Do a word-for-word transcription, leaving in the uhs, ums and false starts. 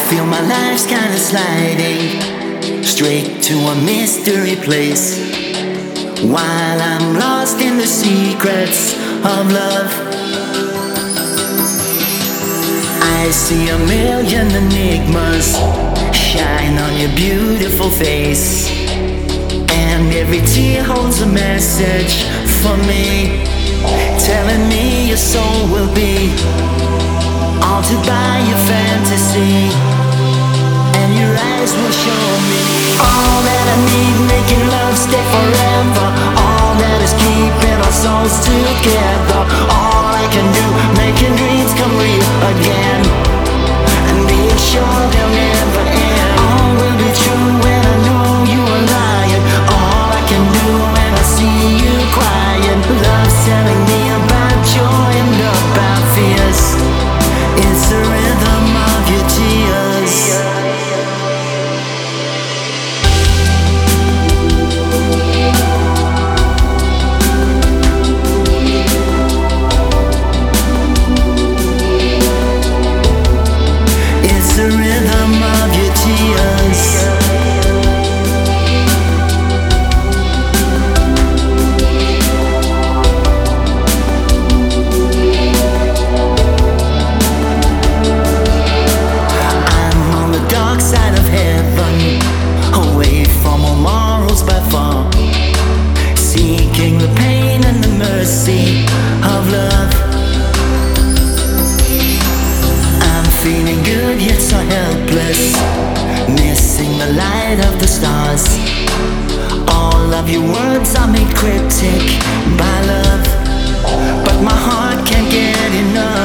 Feel my life's kinda sliding straight to a mystery place, while I'm lost in the secrets of love. I see a million enigmas shine on your beautiful face, and every tear holds a message for me, telling me your soul will be altered by your fantasy, and your eyes will show me all that I need, making love stay forever, all that is keeping our souls together, all I can do, making dreams come real again, and being sure they'll never end. All will be true when I know you are lying, all I can do when I see you crying. Love's telling me about joy and about fears, it's the rhythm of your tears. It's the rhythm of your tears. I'm on the dark side of heaven, away from all morals by far, seeking the pain and the mercy of love. I'm feeling good yet so helpless, missing the light of the stars. All of your words are made cryptic by love, but my heart can't get enough.